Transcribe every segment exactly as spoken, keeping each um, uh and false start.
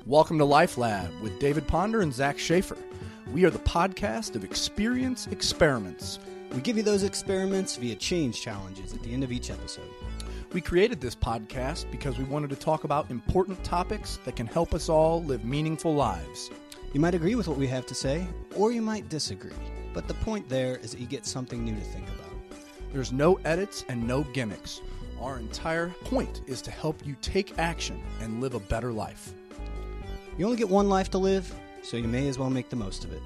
Welcome to Life Lab with David Ponder and Zach Schaefer. We are the podcast of Experience Experiments. We give you those experiments via change challenges at the end of each episode. We created this podcast because we wanted to talk about important topics that can help us all live meaningful lives. You might agree with what we have to say, or you might disagree. But the point there is that you get something new to think about. There's no edits and no gimmicks. Our entire point is to help you take action and live a better life. You only get one life to live, so you may as well make the most of it.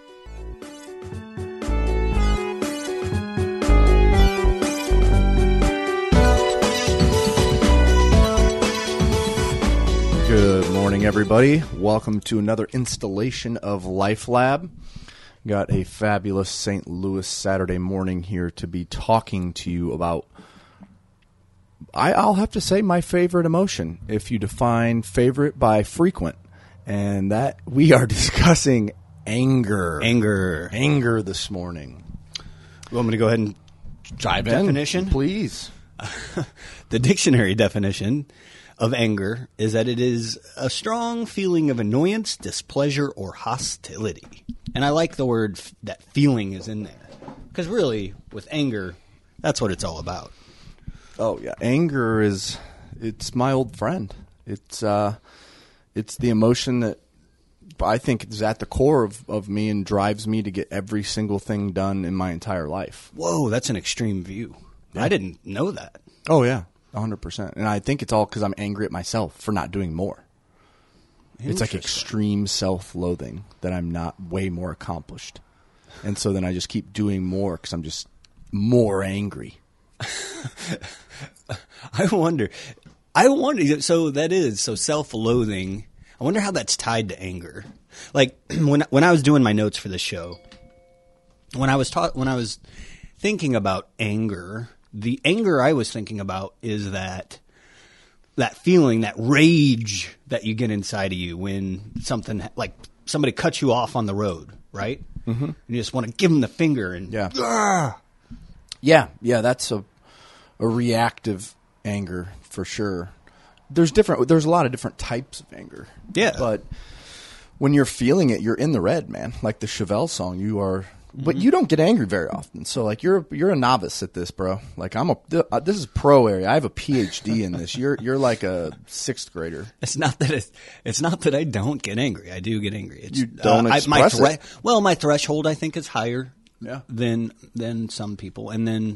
Good morning, everybody. Welcome to another installation of Life Lab. Got a fabulous Saint Louis Saturday morning here to be talking to you about, I, I'll have to say, my favorite emotion, if you define favorite by frequent. And that we are discussing anger. Anger. Anger this morning. You want me to go ahead and dive in? Definition? Please. The dictionary definition of anger is that it is a strong feeling of annoyance, displeasure, or hostility. And I like the word f- that feeling is in there. Because really, with anger, that's what it's all about. Oh, yeah. Anger is, it's my old friend. It's, uh... It's the emotion that I think is at the core of, of me and drives me to get every single thing done in my entire life. Whoa, that's an extreme view. Yeah. I didn't know that. Oh, yeah, one hundred percent. And I think it's all because I'm angry at myself for not doing more. It's like extreme self-loathing that I'm not way more accomplished. And so then I just keep doing more because I'm just more angry. I wonder... I wonder, so that is, so self-loathing, I wonder how that's tied to anger. Like, when when I was doing my notes for this show, when I was taught, when I was thinking about anger, the anger I was thinking about is that, that feeling, that rage that you get inside of you when something, like, somebody cuts you off on the road, right? Mm-hmm. And you just want to give them the finger and, yeah, Argh! yeah, yeah, that's a a reactive anger. For sure. There's different. There's a lot of different types of anger. Yeah. But when you're feeling it, you're in the red, man. Like the Chevelle song, you are. Mm-hmm. But you don't get angry very often. So like you're you're a novice at this, bro. Like I'm a. This is pro area. I have a P H D in this. You're you're like a sixth grader. It's not that it's, it's not that I don't get angry. I do get angry. It's, you don't uh, express I, my it. Well, my threshold I think is higher. Yeah. Than than some people, and then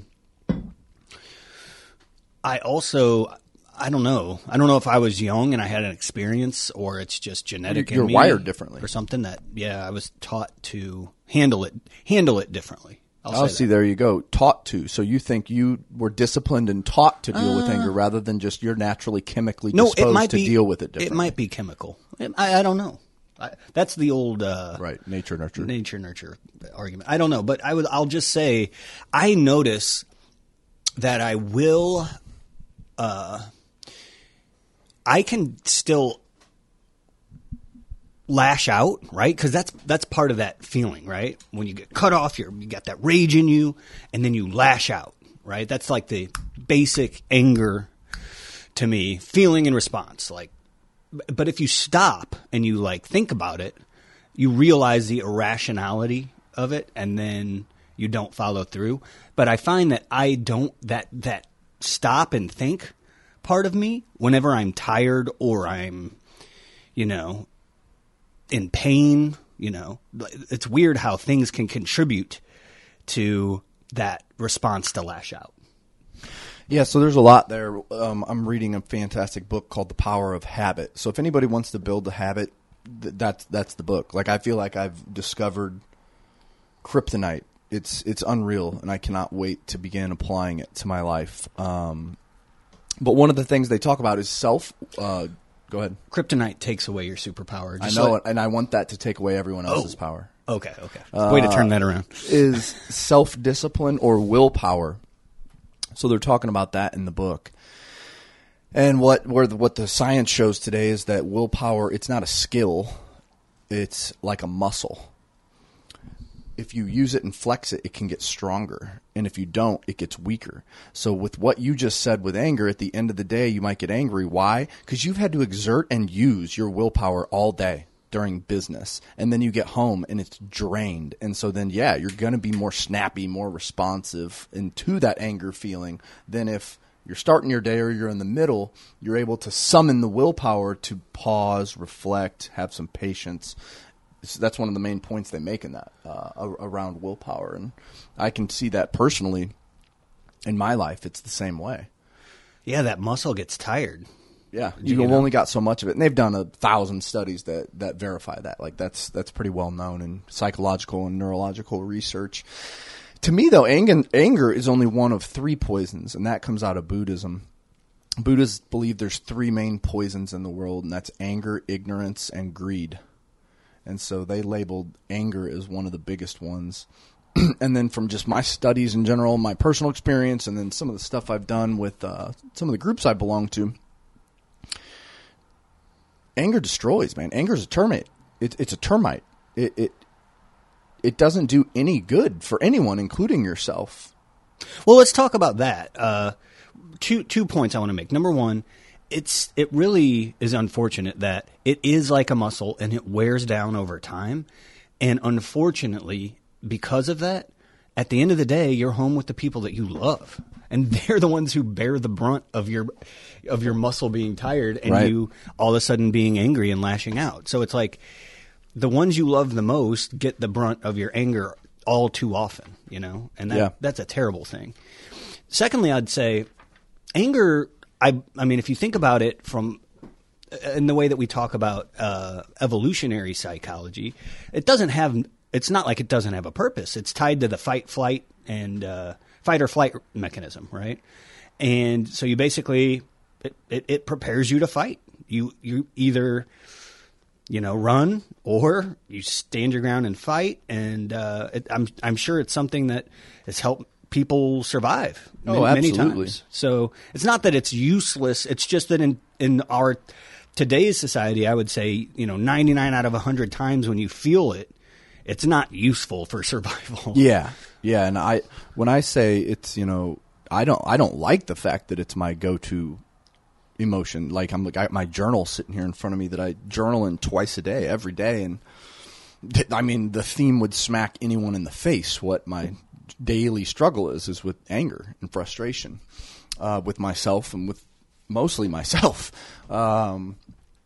I also. I don't know. I don't know if I was young and I had an experience or it's just genetic You're in me. wired differently. Or something that, yeah, I was taught to handle it handle it differently. I'll oh, say see, that. there you go. Taught to. So you think you were disciplined and taught to deal uh, with anger rather than just you're naturally chemically no, disposed it might to be, deal with it differently. It might be chemical. It, I, I don't know. I, that's the old uh, right nature nurture nature nurture argument. I don't know, but I would. I'll just say I notice that I will. Uh, I can still lash out, right? Because that's that's part of that feeling, right? When you get cut off, you're, you got that rage in you, and then you lash out, right? That's like the basic anger to me, feeling in response. Like, but if you stop and you like think about it, you realize the irrationality of it, and then you don't follow through. But I find that I don't that that stop and think part of me, whenever I'm tired or I'm, you know, in pain, you know, it's weird how things can contribute to that response to lash out. Yeah, so there's a lot there. Um, I'm reading a fantastic book called The Power of Habit. So if anybody wants to build a habit, th- that's that's the book. Like I feel like I've discovered kryptonite. It's it's unreal, and I cannot wait to begin applying it to my life. Um, But one of the things they talk about is self. Uh, go ahead. Kryptonite takes away your superpower. I know like, it, and I want that to take away everyone else's oh, power. Okay, okay. Uh, Way to turn that around. Is self-discipline or willpower. So they're talking about that in the book. And what where the, what the science shows today is that willpower, it's not a skill. It's like a muscle. if you use it and flex it, it can get stronger. And if you don't, it gets weaker. So with what you just said with anger, at the end of the day, you might get angry. Why? Because you've had to exert and use your willpower all day during business. And then you get home and it's drained. And so then, yeah, you're going to be more snappy, more responsive into that anger feeling than if you're starting your day or you're in the middle, you're able to summon the willpower to pause, reflect, have some patience. So that's one of the main points they make in that uh, around willpower. And I can see that personally in my life. It's the same way. Yeah, that muscle gets tired. Yeah, you've you know? only got so much of it. And they've done a thousand studies that, that verify that. Like that's that's pretty well known in psychological and neurological research. To me, though, anger, anger is only one of three poisons, and that comes out of Buddhism. Buddhists believe there's three main poisons in the world, and that's anger, ignorance, and greed. And so they labeled anger as one of the biggest ones. And then from just my studies in general, my personal experience, and then some of the stuff I've done with uh, some of the groups I belong to, anger destroys, man. Anger is a termite. It, it's a termite. It, it it doesn't do any good for anyone, including yourself. Well, let's talk about that. Uh, two two points I want to make. Number one, it's it really is unfortunate that it is like a muscle and it wears down over time. And unfortunately, because of that, at the end of the day, you're home with the people that you love. And they're the ones who bear the brunt of your of your muscle being tired and right. you all of a sudden being angry and lashing out. So it's like the ones you love the most get the brunt of your anger all too often, you know, and that, yeah. that's a terrible thing. Secondly, I'd say anger, I, I mean, if you think about it from in the way that we talk about uh, evolutionary psychology, it doesn't have, it's not like it doesn't have a purpose. It's tied to the fight, flight, and uh, fight or flight mechanism, right? And so you basically, it, it, it prepares you to fight. You, you either... you know, run, or you stand your ground and fight. And uh, it, I'm I'm sure it's something that has helped people survive oh, many, absolutely. many times. So it's not that it's useless. It's just that in, in our today's society, I would say, you know, ninety-nine out of one hundred times when you feel it, it's not useful for survival. Yeah, yeah. And I when I say it's, you know, I don't I don't like the fact that it's my go-to emotion. Like I'm like I, my journal sitting here in front of me that I journal in twice a day, every day, and th- I mean the theme would smack anyone in the face. What my daily struggle is is with anger and frustration, uh, with myself and with mostly myself. Um,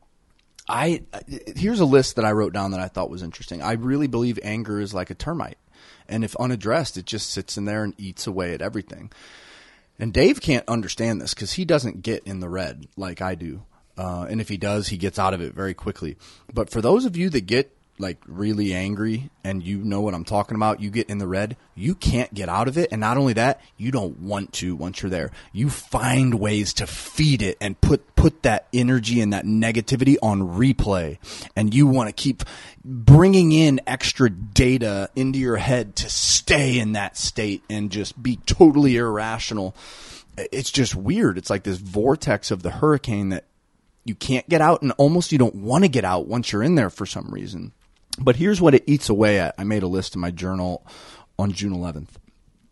I here's a list that I wrote down that I thought was interesting. I really believe anger is like a termite, and if unaddressed, it just sits in there and eats away at everything. And Dave can't understand this because he doesn't get in the red like I do. Uh, and if he does, he gets out of it very quickly. But for those of you that get like really angry and you know what I'm talking about, you get in the red, you can't get out of it. And not only that, you don't want to once you're there. You find ways to feed it and put, put that energy and that negativity on replay. And you want to keep bringing in extra data into your head to stay in that state and just be totally irrational. It's just weird. It's like this vortex of the hurricane that you can't get out, and almost you don't want to get out once you're in there for some reason. But here's what it eats away at. I made a list in my journal on June eleventh.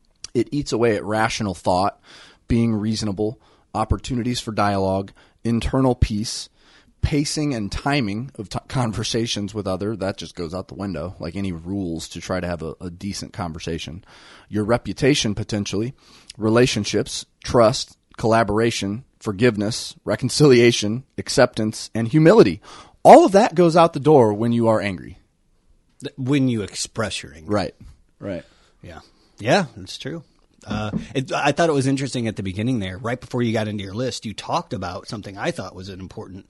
It eats away at rational thought, being reasonable, opportunities for dialogue, internal peace, pacing and timing of t- conversations with other. That just goes out the window, like any rules to try to have a, a decent conversation. Your reputation, potentially, relationships, trust, collaboration, forgiveness, reconciliation, acceptance, and humility. All of that goes out the door when you are angry. When you express your anger. Right, right. Yeah. Yeah, that's true. Uh, it, I thought it was interesting at the beginning there, right before you got into your list, you talked about something I thought was an important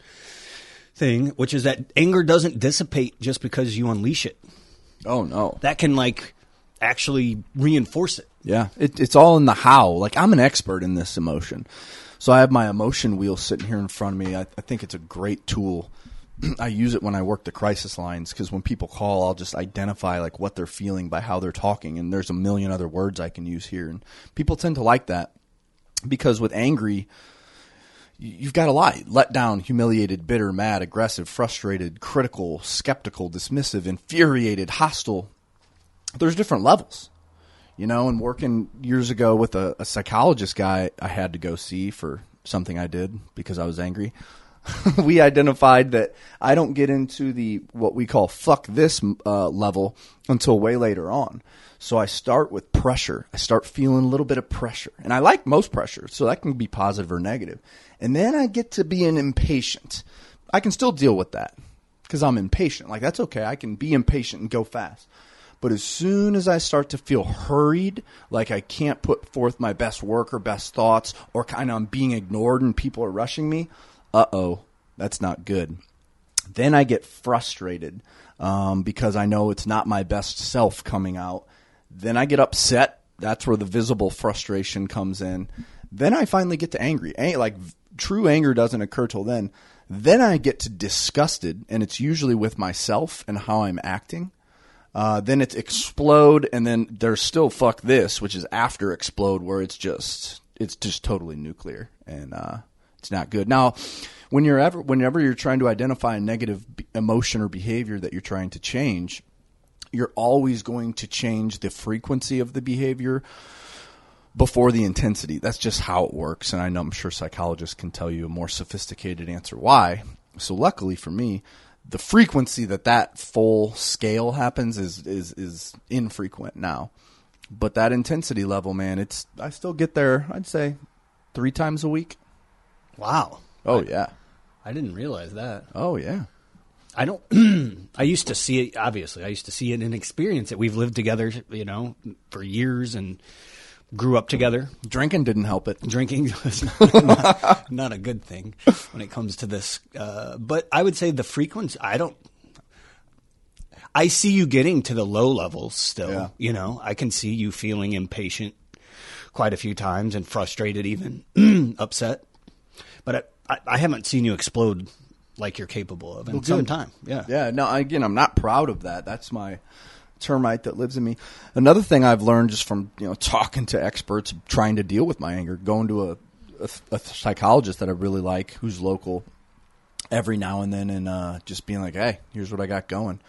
thing, which is that anger doesn't dissipate just because you unleash it. Oh, no. That can, like, actually reinforce it. Yeah, it, it's all in the how. Like, I'm an expert in this emotion. So I have my emotion wheel sitting here in front of me. I, I think it's a great tool. I use it when I work the crisis lines because when people call, I'll just identify like what they're feeling by how they're talking. And there's a million other words I can use here. And people tend to like that because with angry, you've got a lot. Let down, humiliated, bitter, mad, aggressive, frustrated, critical, skeptical, dismissive, infuriated, hostile. there's different levels, you know, and working years ago with a, a psychologist guy I had to go see for something I did because I was angry. We identified that I don't get into the what we call fuck this uh, level until way later on. So I start with pressure. I start feeling a little bit of pressure. And I like most pressure, so that can be positive or negative. And then I get to being impatient. I can still deal with that because I'm impatient. Like, that's okay. I can be impatient and go fast. But as soon as I start to feel hurried, like I can't put forth my best work or best thoughts, or kind of I'm being ignored and people are rushing me, uh-oh, that's not good. Then I get frustrated um, because I know it's not my best self coming out. Then I get upset. That's where the visible frustration comes in. Then I finally get to angry. Like, true anger doesn't occur till then. Then I get to disgusted, and it's usually with myself and how I'm acting. Uh, then it's explode, and then there's still fuck this, which is after explode, where it's just it's just totally nuclear, and uh, it's not good. Now, when you're ever, whenever you're trying to identify a negative emotion or behavior that you're trying to change, you're always going to change the frequency of the behavior before the intensity. That's just how it works, and I know I'm sure psychologists can tell you a more sophisticated answer why. So luckily for me, the frequency that that full scale happens is is is infrequent now. But that intensity level, man, it's I still get there, I'd say, three times a week. Wow. Oh, I, yeah. I didn't realize that. Oh, yeah. I don't, I used to see it, obviously, I used to see it and experience it. We've lived together, you know, for years and grew up together. Drinking didn't help it. Drinking was not, not, not a good thing when it comes to this. Uh, but I would say the frequency, I don't, I see you getting to the low levels still, Yeah. you know, I can see you feeling impatient quite a few times and frustrated even, upset. But I, I, I haven't seen you explode like you're capable of in Well, some good. time. Yeah. Yeah. No, again, I'm not proud of that. That's my termite that lives in me. Another thing I've learned just from, you know, talking to experts, trying to deal with my anger, going to a, a, a psychologist that I really like, who's local, every now and then, and uh, just being like, hey, here's what I got going.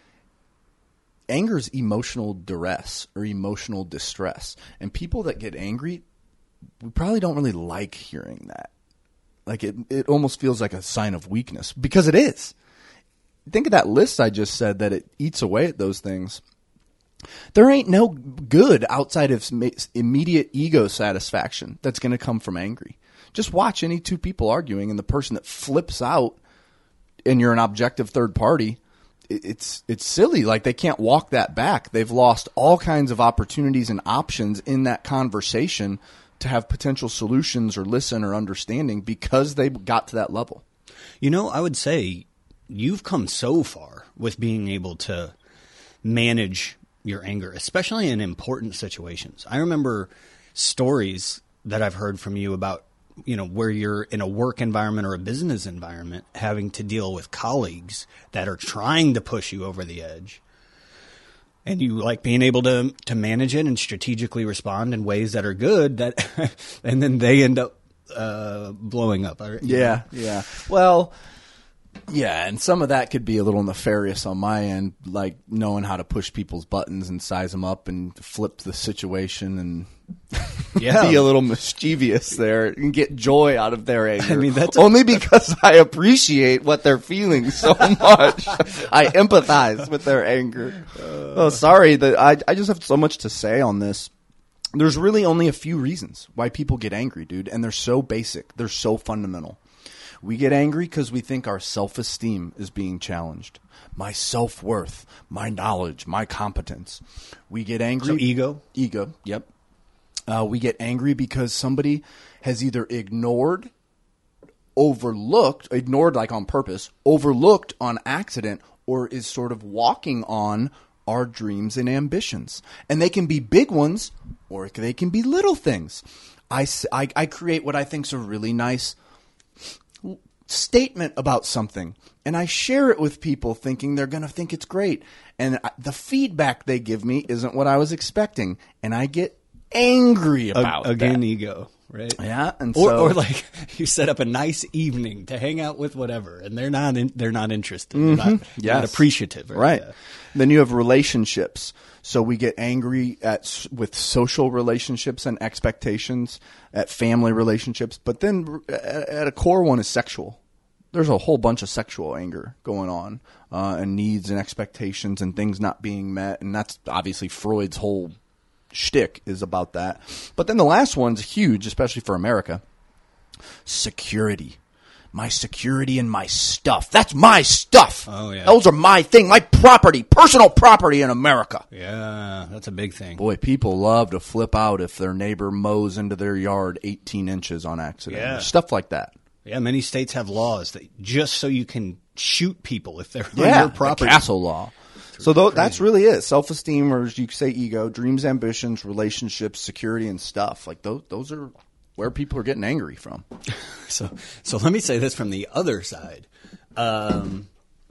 Anger is emotional duress or emotional distress. And people that get angry, we probably don't really like hearing that. Like, it, it almost feels like a sign of weakness, because it is. Think of that list I just said, that it eats away at those things. There ain't no good outside of immediate ego satisfaction that's going to come from angry. Just watch any two people arguing, and the person that flips out, and you're an objective third party, it's it's silly. Like, they can't walk that back. They've lost all kinds of opportunities and options in that conversation to have potential solutions or listen or understanding, because they got to that level. You know, I would say you've come so far with being able to manage your anger, especially in important situations. I remember stories that I've heard from you about, you know, where you're in a work environment or a business environment having to deal with colleagues that are trying to push you over the edge. And you like being able to to manage it and strategically respond in ways that are good, that, and then they end up uh, blowing up. Yeah, yeah. Well, yeah, and some of that could be a little nefarious on my end, like knowing how to push people's buttons and size them up and flip the situation and yeah. be a little mischievous there and get joy out of their anger. I mean, that's only because I appreciate what they're feeling so much. I empathize with their anger. Uh, oh, sorry, that I I just have so much to say on this. There's really only a few reasons why people get angry, dude, and they're so basic. They're so fundamental. We get angry because we think our self-esteem is being challenged. My self-worth, my knowledge, my competence. We get angry. So ego? Ego, yep. Uh, we get angry because somebody has either ignored, overlooked, ignored like on purpose, overlooked on accident, or is sort of walking on our dreams and ambitions. And they can be big ones, or they can be little things. I, I, I create what I think is a really nice statement about something, and I share it with people thinking they're going to think it's great, and the feedback they give me isn't what I was expecting, and I get angry about again that. ego right? Yeah, and or, so, or like you set up a nice evening to hang out with whatever, and they're not in, they're not interested, they're not, yes. they're not appreciative, right? Right. Yeah. Then you have relationships. So we get angry at with social relationships and expectations, at family relationships, but then at a core one is sexual. There's a whole bunch of sexual anger going on, uh, and needs and expectations and things not being met, and that's obviously Freud's whole shtick is about that. But then the last one's huge, especially for America. Security. My security and my stuff. That's my stuff. Oh, yeah. Those are my thing, my property, personal property in America. Yeah, that's a big thing. Boy, people love to flip out if their neighbor mows into their yard eighteen inches on accident. Yeah. Stuff like that. Yeah, many states have laws that just so you can shoot people if they're Yeah, on your the property. castle law. So th- that's really it. Self-esteem, or as you say, ego, dreams, ambitions, relationships, security, and stuff. Like those, those are where people are getting angry from. So, so let me say this from the other side, um,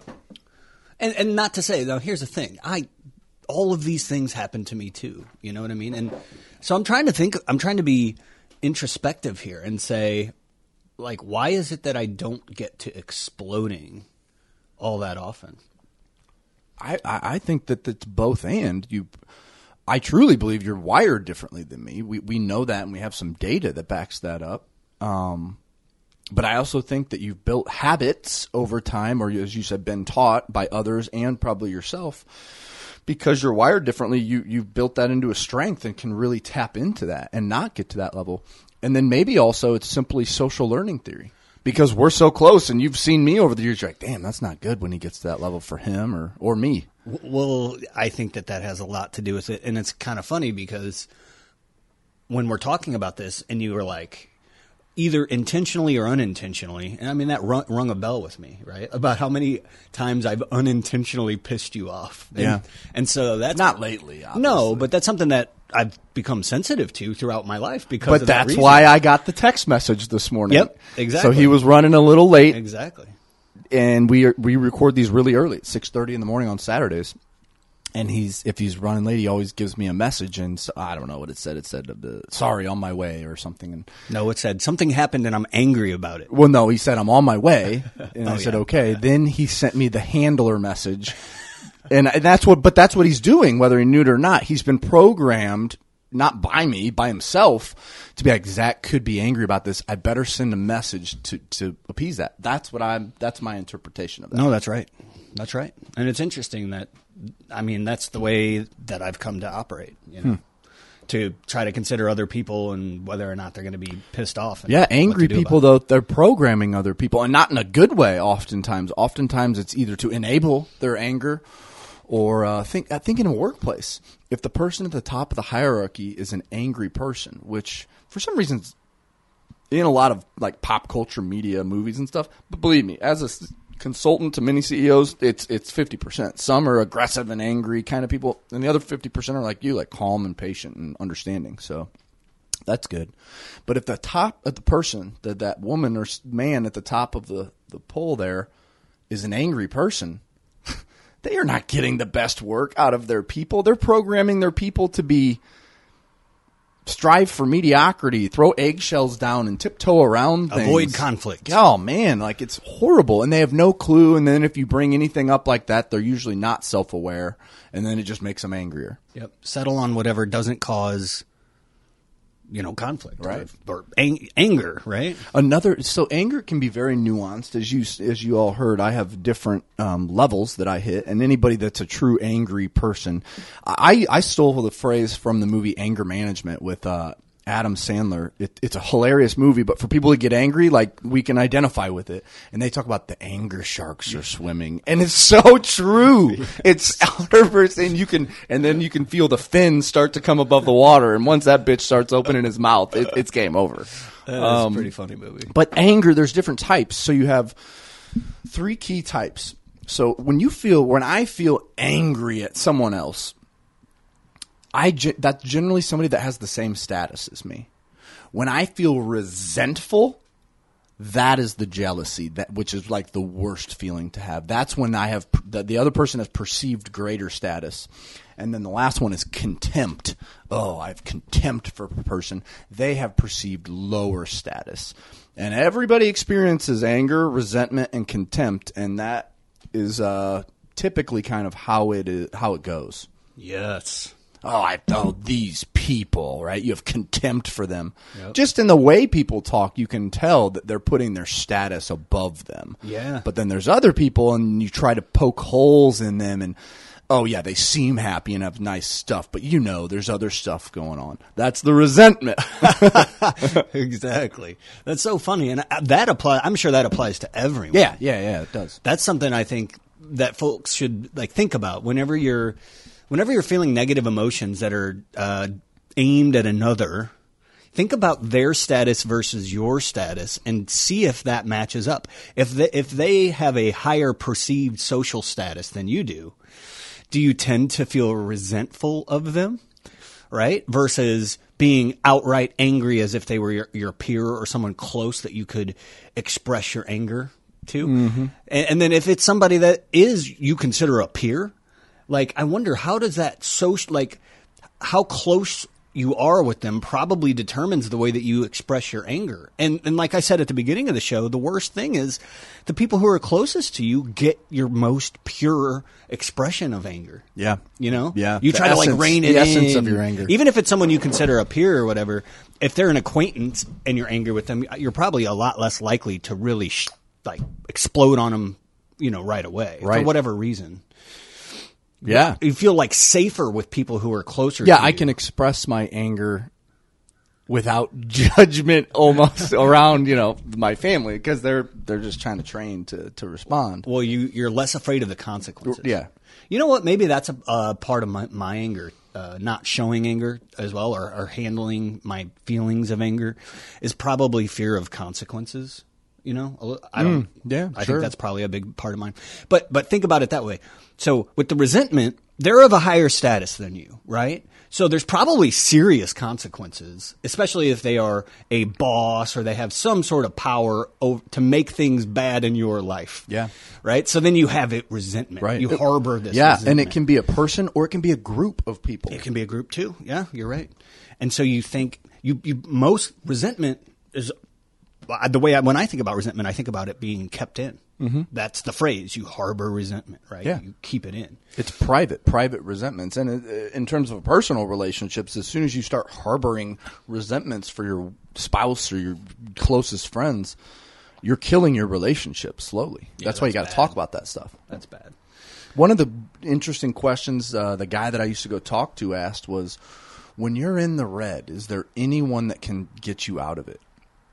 and and not to say though. Here's the thing: I all of these things happen to me too. You know what I mean? And so I'm trying to think. I'm trying to be introspective here and say, like, why is it that I don't get to exploding all that often? I, I, I think that it's both and. You, I truly believe you're wired differently than me. We we know that, and we have some data that backs that up. Um, but I also think that you've built habits over time, or as you said, been taught by others and probably yourself. Because you're wired differently, you, you've built that into a strength and can really tap into that and not get to that level. And then maybe also it's simply social learning theory. Because we're so close, and you've seen me over the years, you're like, damn, that's not good when he gets to that level for him or, or me. Well, I think that that has a lot to do with it. And it's kind of funny because when we're talking about this and you were like, either intentionally or unintentionally, and I mean, that rung, rung a bell with me, right? About how many times I've unintentionally pissed you off. And, Yeah. And so that's Not lately, obviously. No, but that's something that I've become sensitive to throughout my life because But of that that's reason. why I got the text message this morning. Yep, exactly. So he was running a little late. Exactly. And we are, we record these really early at six thirty in the morning on Saturdays. And he's if he's running late, he always gives me a message, and so, I don't know what it said. It said uh, sorry, on my way or something. And No, it said something happened and I'm angry about it. well, no, he said I'm on my way, and Oh, I said yeah. okay. Then he sent me the handler message, and that's what. But that's what he's doing, whether he knew it or not. He's been programmed, not by me, by himself, to be like, Zach could be angry about this. I better send a message to to appease that. That's what I'm. That's my interpretation of that. No, that's right. That's right. And it's interesting that, I mean, that's the way that I've come to operate, you know, hmm. to try to consider other people and whether or not they're going to be pissed off. And yeah, angry people, though, it. they're programming other people, and not in a good way oftentimes. Oftentimes it's either to enable their anger or uh, think, I think in a workplace, if the person at the top of the hierarchy is an angry person, which for some reason in a lot of like pop culture media, movies and stuff, but believe me, as a consultant to many C E Os, it's it's fifty percent. Some are aggressive and angry kind of people, and the other fifty percent are like you, like calm and patient and understanding. So that's good. But if the top of the person, that that woman or man at the top of the, the pole there is an angry person, they are not getting the best work out of their people. They're programming their people to be strive for mediocrity, throw eggshells down, and tiptoe around things. Avoid conflict. Oh, man, like it's horrible. And they have no clue. And then if you bring anything up like that, they're usually not self-aware. And then it just makes them angrier. Yep. Settle on whatever doesn't cause, you know, conflict. Right. Or, or ang- anger, right? Another, so anger can be very nuanced. As you as you all heard, I have different um, levels that I hit. And anybody that's a true angry person, I, I stole the phrase from the movie Anger Management with uh, Adam Sandler. It, it's a hilarious movie, but for people to get angry, like we can identify with it. And they talk about the anger sharks are swimming, and it's so true. It's one hundred percent. You can, and then you can feel the fins start to come above the water, and once that bitch starts opening his mouth, it, it's game over. That's Um, a pretty funny movie. But anger, there's different types. So you have three key types. So when you feel, when I feel angry at someone else, I ge- that's generally somebody that has the same status as me. When I feel resentful, that is the jealousy, that which is like the worst feeling to have. That's when I have the, the other person has perceived greater status. And then the last one is contempt. Oh, I have contempt for a person. They have perceived lower status. And everybody experiences anger, resentment, and contempt, and that is uh, typically kind of how it is, how it goes. Yes. Oh, I oh these people, right? You have contempt for them. Yep. Just in the way people talk, you can tell that they're putting their status above them. Yeah. But then there's other people, and you try to poke holes in them, and oh yeah, they seem happy and have nice stuff, but you know, there's other stuff going on. That's the resentment. Exactly. That's so funny, and that apply. I'm sure that applies to everyone. Yeah, yeah, yeah. It does. That's something I think that folks should like think about whenever you're. Whenever you're feeling negative emotions that are uh, aimed at another, think about their status versus your status and see if that matches up. If they, if they have a higher perceived social status than you do, do you tend to feel resentful of them, right? Versus being outright angry as if they were your, your peer or someone close that you could express your anger to. Mm-hmm. And, and then if it's somebody that is you consider a peer, like, I wonder, how does that social, like, how close you are with them probably determines the way that you express your anger. And and like I said at the beginning of the show, the worst thing is the people who are closest to you get your most pure expression of anger. Yeah. You know? Yeah. You The try to, like, essence- rein it the in. essence of your anger. Even if it's someone you consider a peer or whatever, if they're an acquaintance and you're angry with them, you're probably a lot less likely to really, sh- like, explode on them, you know, right away. For Right. whatever reason. Yeah. You feel like safer with people who are closer Yeah, to I you. can express my anger without judgment almost around, you know, my family because they're they're just trying to train to, to respond. Well, you, you're less afraid of the consequences. Yeah. You know what? Maybe that's a uh, part of my, my anger, uh, not showing anger as well or, or handling my feelings of anger is probably fear of consequences. You know, A li- I don't. Mm, yeah, I sure. think that's probably a big part of mine. But but think about it that way. So with the resentment, they're of a higher status than you, right? So there's probably serious consequences, especially if they are a boss or they have some sort of power over, to make things bad in your life. Yeah. Right. So then you have it resentment. Right. You It- harbor this. Yeah, resentment. and it can be a person or it can be a group of people. It can be a group too. Yeah, you're right. And so you think you, you most resentment is the way I, when I think about resentment, I think about it being kept in. Mm-hmm. That's the phrase. You harbor resentment, right? Yeah. You keep it in. It's private, private resentments. And uh, in terms of personal relationships, as soon as you start harboring resentments for your spouse or your closest friends, you're killing your relationship slowly. Yeah, that's why you got that's to bad. talk about that stuff. That's bad. One of the interesting questions uh, the guy that I used to go talk to asked was, when you're in the red, is there anyone that can get you out of it?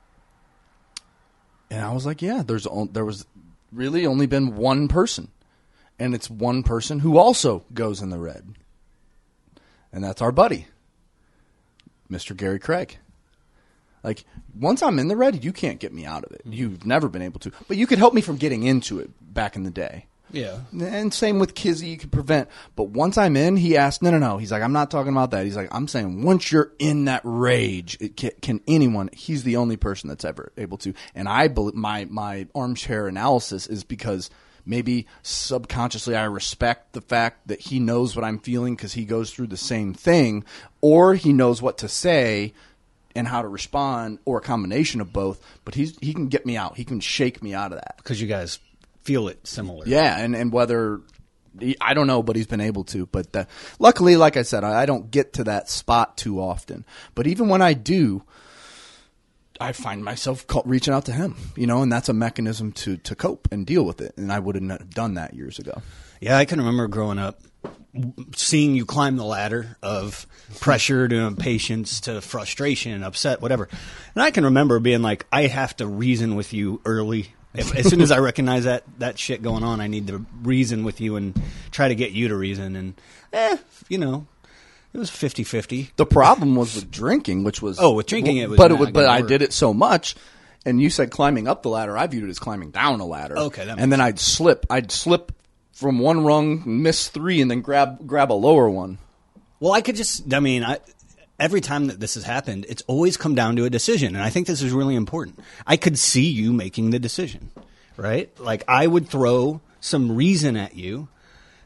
And I was like, yeah, there's on, there was really only been one person. And it's one person who also goes in the red. And that's our buddy, Mister Gary Craig. Like, once I'm in the red, you can't get me out of it. You've never been able to. But you could help me from getting into it back in the day. Yeah. And same with Kizzy, you could prevent. But once I'm in, he asked, no, no, no. He's like, I'm not talking about that. He's like, I'm saying once you're in that rage, it can, can anyone, he's the only person that's ever able to. And I believe my, my armchair analysis is because maybe subconsciously I respect the fact that he knows what I'm feeling because he goes through the same thing, or he knows what to say and how to respond, or a combination of both. But he's, he can get me out. He can shake me out of that. Because you guys feel it similar. Yeah, and, and whether he, I don't know, but he's been able to. But uh, luckily, like I said, I, I don't get to that spot too often. But even when I do, I find myself call, reaching out to him, you know, and that's a mechanism to, to cope and deal with it. And I wouldn't have done that years ago. Yeah, I can remember growing up, seeing you climb the ladder of pressure to impatience to frustration, upset, whatever. And I can remember being like, I have to reason with you early. If, as soon as I recognize that that shit going on, I need to reason with you and try to get you to reason. And, eh, you know, it was fifty-fifty. The problem was with drinking, which was Oh, with drinking it was but it not was, but gonna I work. did it so much. And you said climbing up the ladder. I viewed it as climbing down a ladder. Okay, that and makes then I'd slip. I'd slip from one rung, miss three, and then grab grab a lower one. Well, I could just, I mean, I, every time that this has happened, it's always come down to a decision. And I think this is really important. I could see you making the decision, right? Like, I would throw some reason at you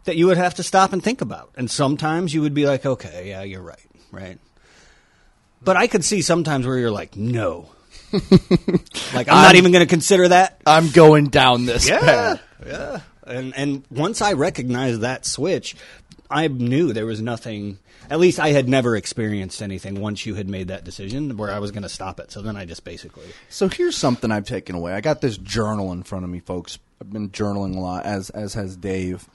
that you would have to stop and think about. And sometimes you would be like, okay, yeah, you're right, right? But I could see sometimes where you're like, no. Like, I'm, I'm not even going to consider that. I'm going down this yeah, path. Yeah. And, and once I recognized that switch, I knew there was nothing, at least I had never experienced anything once you had made that decision where I was going to stop it. So then I just basically. So here's something I've taken away. I got this journal in front of me, folks. I've been journaling a lot, as as has Dave.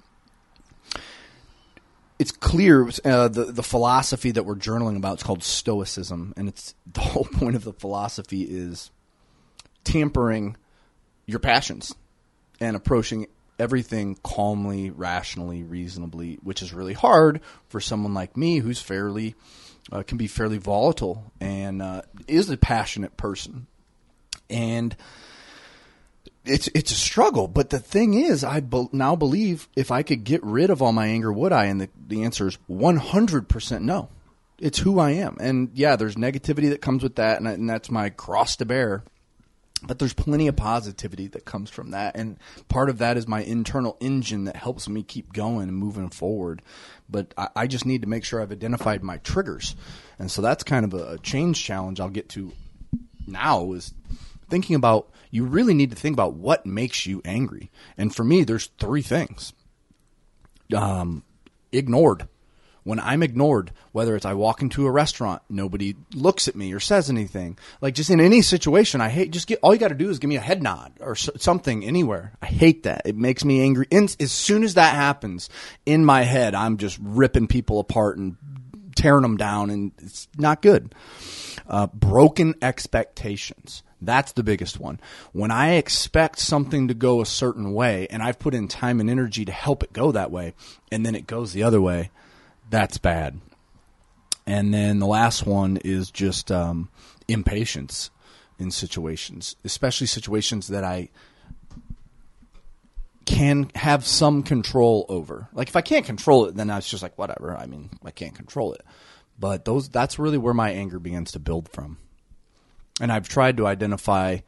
It's clear uh, the the philosophy that we're journaling about is called Stoicism, and it's the whole point of the philosophy is tampering your passions and approaching everything calmly, rationally, reasonably, which is really hard for someone like me who's fairly uh, can be fairly volatile and uh, is a passionate person, and It's it's a struggle, but the thing is, I be- now believe if I could get rid of all my anger, would I? And the, the answer is one hundred percent no. It's who I am. And yeah, there's negativity that comes with that, and, I, and that's my cross to bear. But there's plenty of positivity that comes from that, and part of that is my internal engine that helps me keep going and moving forward. But I, I just need to make sure I've identified my triggers. And so that's kind of a, a change challenge I'll get to now is thinking about, you really need to think about what makes you angry. And for me, there's three things. Um, ignored. When I'm ignored, whether it's I walk into a restaurant, nobody looks at me or says anything. Like just in any situation, I hate, just get, all you got to do is give me a head nod or something anywhere. I hate that. It makes me angry. And as soon as that happens, in my head, I'm just ripping people apart and tearing them down, and it's not good. Uh, broken expectations. That's the biggest one. When I expect something to go a certain way, and I've put in time and energy to help it go that way, and then it goes the other way, that's bad. And then the last one is just um, impatience in situations, especially situations that I can have some control over. Like if I can't control it, then it's just like, whatever. I mean, I can't control it. But those that's really where my anger begins to build from. And I've tried to identify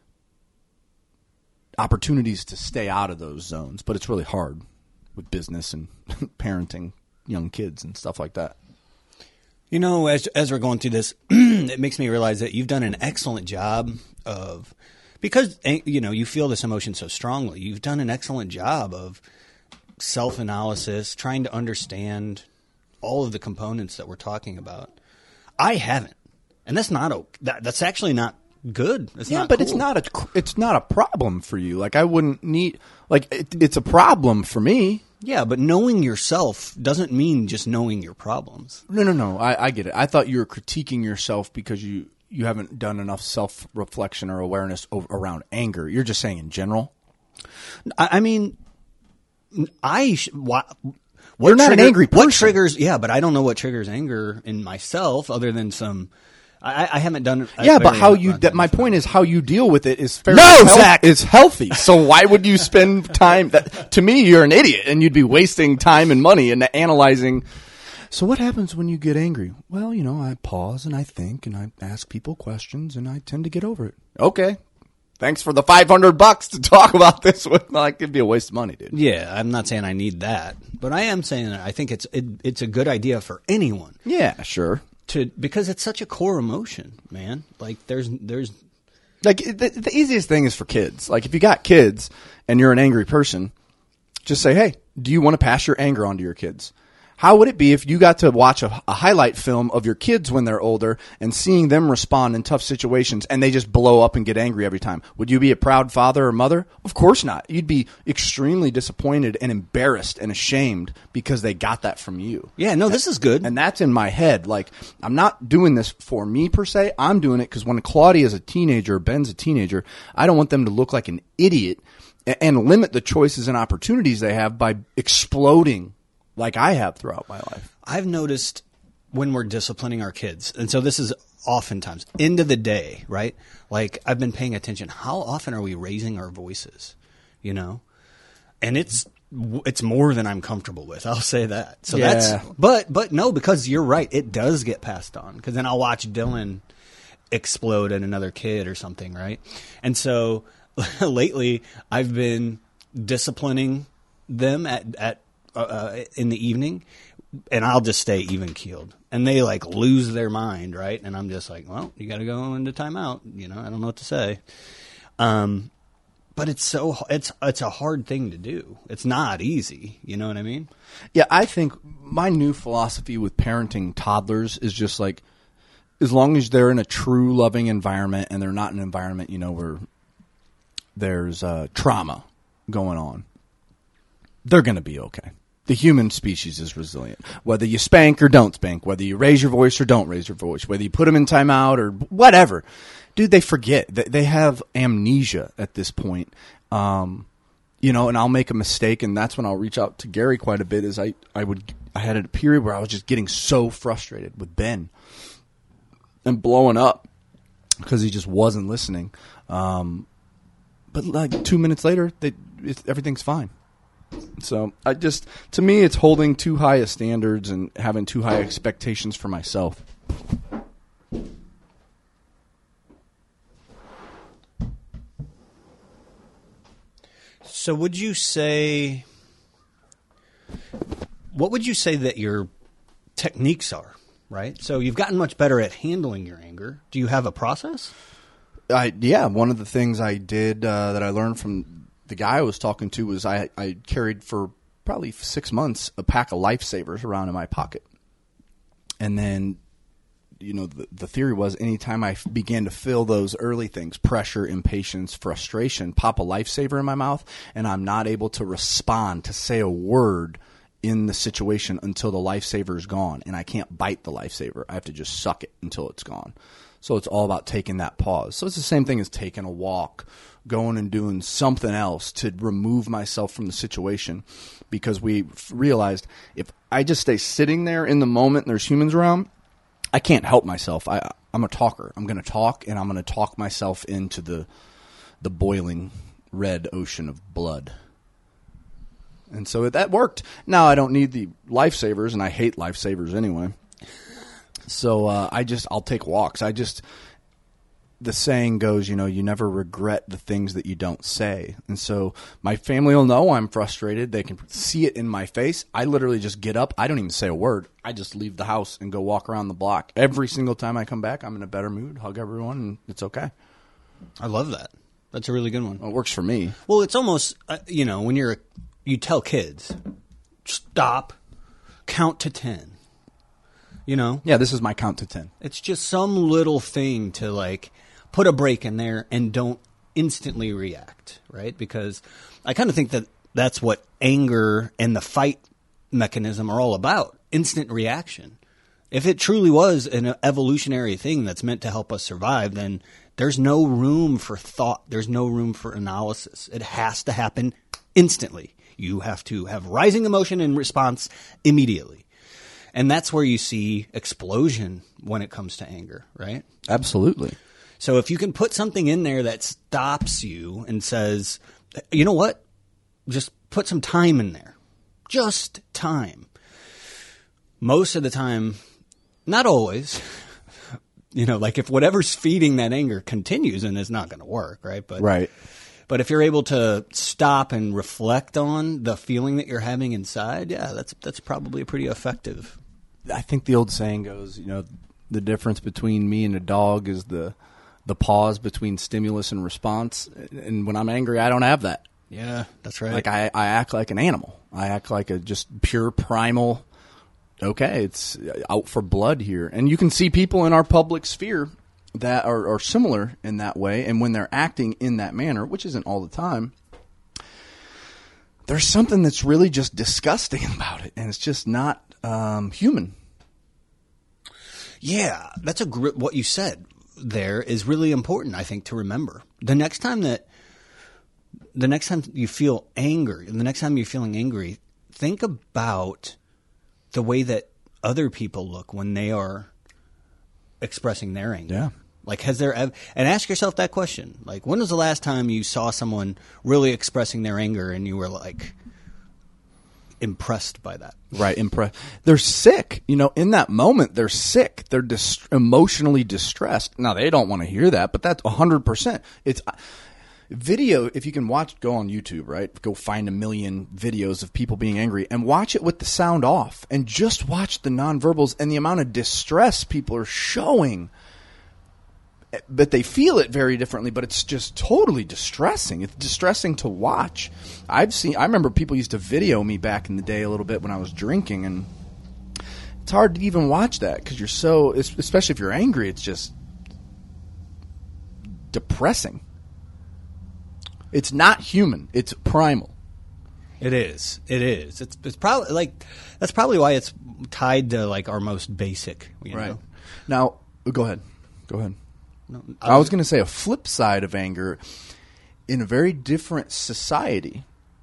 opportunities to stay out of those zones, but it's really hard with business and parenting young kids and stuff like that. You know, as as we're going through this, it makes me realize that you've done an excellent job of, because, you know, you feel this emotion so strongly, you've done an excellent job of self-analysis, trying to understand all of the components that we're talking about. I haven't. And that's not a, that, that's actually not good. It's yeah, not but cool. it's not a it's not a problem for you. Like I wouldn't need like it, it's a problem for me. Yeah, but knowing yourself doesn't mean just knowing your problems. No, no, no. I, I get it. I thought you were critiquing yourself because you you haven't done enough self reflection or awareness over, around anger. You're just saying in general. I, I mean, I. Sh- what, What You're not trigger, an angry person. What triggers? Yeah, but I don't know what triggers anger in myself, other than some. I, I haven't done. Yeah, but how you? That, my point is how you deal with it is fairly no, health, Zach. It's healthy. So why would you spend time? That, to me, you're an idiot, and you'd be wasting time and money in analyzing. So what happens when you get angry? Well, you know, I pause and I think and I ask people questions, and I tend to get over it. Okay. Thanks for the five hundred bucks to talk about this with. Like, it'd be a waste of money, dude. Yeah, I'm not saying I need that, but I am saying that I think it's it, it's a good idea for anyone. Yeah, sure. To because it's such a core emotion, man. Like there's there's like the, the easiest thing is for kids. Like if you got kids and you're an angry person, just say, "Hey, do you want to pass your anger on to your kids?" How would it be if you got to watch a, a highlight film of your kids when they're older and seeing them respond in tough situations and they just blow up and get angry every time? Would you be a proud father or mother? Of course not. You'd be extremely disappointed and embarrassed and ashamed because they got that from you. Yeah, no, this is good. And that's in my head. Like, I'm not doing this for me per se. I'm doing it because when Claudia's a teenager, Ben's a teenager, I don't want them to look like an idiot and, and limit the choices and opportunities they have by exploding like I have throughout my life. I've noticed when we're disciplining our kids, and so this is oftentimes, end of the day, right? Like, I've been paying attention. How often are we raising our voices, you know? And it's it's more than I'm comfortable with. I'll say that. So yeah. that's, but, but no, because you're right. It does get passed on. Because then I'll watch Dylan explode at another kid or something, right? And so lately, I've been disciplining them at, at uh, in the evening, and I'll just stay even keeled. And they like lose their mind, right? And I'm just like, well, you got to go into timeout. You know, I don't know what to say. Um, but it's so it's it's a hard thing to do. It's not easy. You know what I mean? Yeah, I think my new philosophy with parenting toddlers is just like, as long as they're in a true loving environment and they're not in an environment, you know, where there's uh, trauma going on, they're going to be okay. The human species is resilient. Whether you spank or don't spank, whether you raise your voice or don't raise your voice, whether you put them in timeout or whatever, dude, they forget. They have amnesia at this point. Um, you know, and I'll make a mistake, and that's when I'll reach out to Gary quite a bit. Is I, I would I had a period where I was just getting so frustrated with Ben and blowing up because he just wasn't listening. Um, but like two minutes later, they, it, everything's fine. So I just, to me, it's holding too high of standards and having too high expectations for myself. So would you say, what would you say that your techniques are, right? So you've gotten much better at handling your anger. Do you have a process? I yeah, one of the things I did uh, that I learned from the guy I was talking to was I, I carried for probably six months a pack of Lifesavers around in my pocket. And then, you know, the, the theory was anytime I f- began to feel those early things, pressure, impatience, frustration, pop a Lifesaver in my mouth, and I'm not able to respond, to say a word in the situation until the Lifesaver is gone. And I can't bite the Lifesaver. I have to just suck it until it's gone. So it's all about taking that pause. So it's the same thing as taking a walk, going and doing something else to remove myself from the situation, because we realized if I just stay sitting there in the moment and there's humans around, I can't help myself. I, I'm a talker. I'm going to talk, and I'm going to talk myself into the the boiling red ocean of blood. And so that worked. Now I don't need the Lifesavers, and I hate Lifesavers anyway. So uh, I just, I'll take walks. I just, the saying goes, you know, you never regret the things that you don't say. And so my family will know I'm frustrated. They can see it in my face. I literally just get up. I don't even say a word. I just leave the house and go walk around the block. Every single time I come back, I'm in a better mood, hug everyone, and it's okay. I love that. That's a really good one. Well, it works for me. Well, it's almost, uh, you know, when you're, you tell kids, stop, count to ten. You know? Yeah, this is my count to ten. It's just some little thing to, like, put a break in there and don't instantly react, right? Because I kind of think that that's what anger and the fight mechanism are all about, instant reaction. If it truly was an evolutionary thing that's meant to help us survive, then there's no room for thought. There's no room for analysis. It has to happen instantly. You have to have rising emotion and response immediately. And that's where you see explosion when it comes to anger, right? Absolutely. So if you can put something in there that stops you and says, you know what? Just put some time in there. Just time. Most of the time, not always, you know, like if whatever's feeding that anger continues, and it's not going to work, right? But right. But if you're able to stop and reflect on the feeling that you're having inside, yeah, that's that's probably pretty effective. I think the old saying goes, you know, the difference between me and a dog is the the pause between stimulus and response. And when I'm angry, I don't have that. Yeah, that's right. Like I, I act like an animal. I act like a just pure primal, okay, it's out for blood here. And you can see people in our public sphere that are, are similar in that way. And when they're acting in that manner, which isn't all the time, there's something that's really just disgusting about it. And it's just not um, human. Yeah, that's a gr- what you said there is really important, I think, to remember. The next time that, the next time you feel anger, and the next time you're feeling angry, think about the way that other people look when they are expressing their anger. Yeah. Like, has there ever, and ask yourself that question. Like, when was the last time you saw someone really expressing their anger and you were like impressed by that? Right. Impressed. They're sick. You know, in that moment, they're sick. They're dis- emotionally distressed. Now, they don't want to hear that, but that's one hundred percent. It's, video, if you can watch, go on YouTube, right? Go find a million videos of people being angry and watch it with the sound off and just watch the nonverbals and the amount of distress people are showing. But they feel it very differently, but it's just totally distressing. It's distressing to watch. I've seen, I remember people used to video me back in the day a little bit when I was drinking, and it's hard to even watch that because you're so, especially if you're angry, it's just depressing. It's not human. It's primal. It is. It is. It's it's probably like that's probably why it's tied to like our most basic. You Right. know? Now, go ahead. Go ahead. No, I was going to say a flip side of anger in a very different society.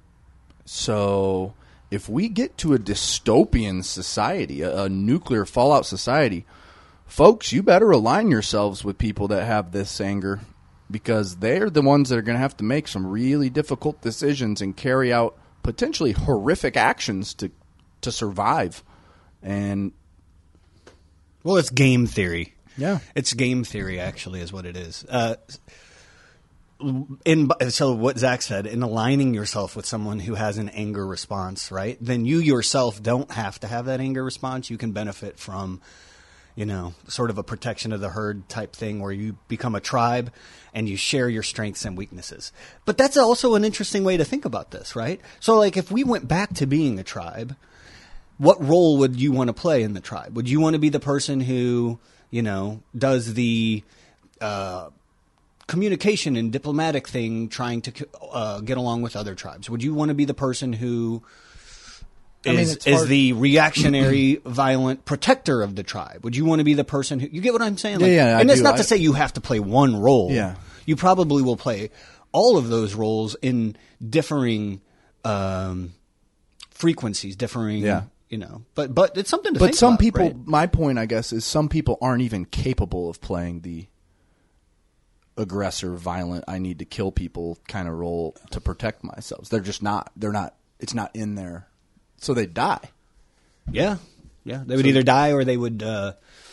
So if we get to a dystopian society, a, a nuclear fallout society, folks, you better align yourselves with people that have this anger, because they're the ones that are going to have to make some really difficult decisions and carry out potentially horrific actions to to survive. And well, it's game theory. yeah, It's game theory, actually, is what it is. Uh, in so what Zach said, in aligning yourself with someone who has an anger response, right? Then you yourself don't have to have that anger response. You can benefit from, you know, sort of a protection of the herd type thing where you become a tribe and you share your strengths and weaknesses. But that's also an interesting way to think about this, right? So, like, if we went back to being a tribe, what role would you want to play in the tribe? Would you want to be the person who, you know, does the uh, communication and diplomatic thing trying to uh, get along with other tribes? Would you want to be the person who is, I mean, it's is hard- the reactionary, violent protector of the tribe? Would you want to be the person who – you get what I'm saying? Yeah, yeah, I And it's do. not I- to say you have to play one role. Yeah. You probably will play all of those roles in differing um, frequencies, differing Yeah. you know. But but it's something to But think some about, people, right? my point, I guess, is some people aren't even capable of playing the aggressor, violent, I need to kill people kind of role to protect myself. They're just not. They're not. It's not in there. So they die. Yeah. Yeah. They would So- either die or they would uh,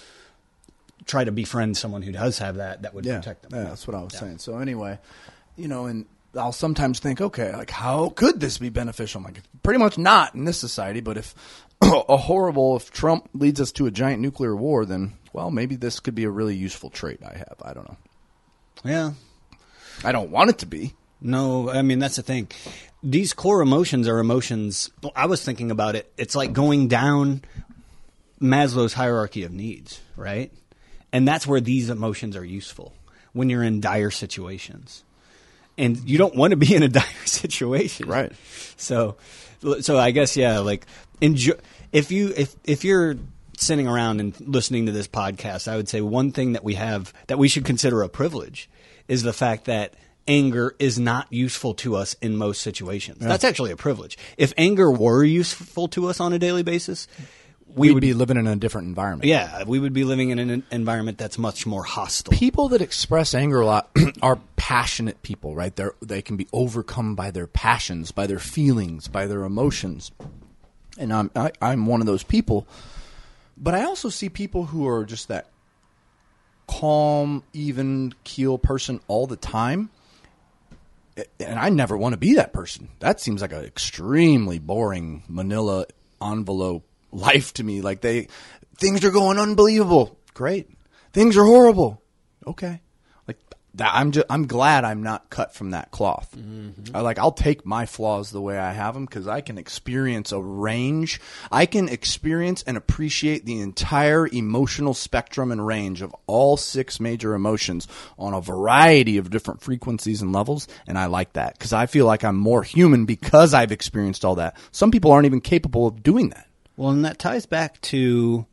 try to befriend someone who does have that that would Yeah, protect them. yeah, that's what I was Yeah. saying. So anyway, you know, and I'll sometimes think, okay, like how could this be beneficial? I'm like, pretty much not in this society. But if a horrible, if Trump leads us to a giant nuclear war, then well, maybe this could be a really useful trait I have. I don't know. Yeah. I don't want it to be. No, I mean, that's the thing. These core emotions are emotions. Well, I was thinking about it. It's like going down Maslow's hierarchy of needs, right? And that's where these emotions are useful when you're in dire situations. And you don't want to be in a dire situation. Right. So, so I guess, yeah, like enjoy, if you, if, if you're sitting around and listening to this podcast, I would say one thing that we have that we should consider a privilege is the fact that anger is not useful to us in most situations. Yeah. That's actually a privilege. If anger were useful to us on a daily basis, we We'd would be living in a different environment. yeah, we would be living in an environment that's much more hostile. People that express anger a lot are passionate people, right? They they can be overcome by their passions, by their feelings, by their emotions. And I'm I, I'm one of those people. But I also see people who are just that calm, even keel person all the time. And I never want to be that person. That seems like an extremely boring manila envelope life to me. Like they, things are going unbelievable. Great. Things are horrible. Okay. Like that. I'm just, I'm glad I'm not cut from that cloth. Mm-hmm. I like, I'll take my flaws the way I have them because I can experience a range. I can experience and appreciate the entire emotional spectrum and range of all six major emotions on a variety of different frequencies and levels. And I like that because I feel like I'm more human because I've experienced all that. Some people aren't even capable of doing that. Well, and that ties back to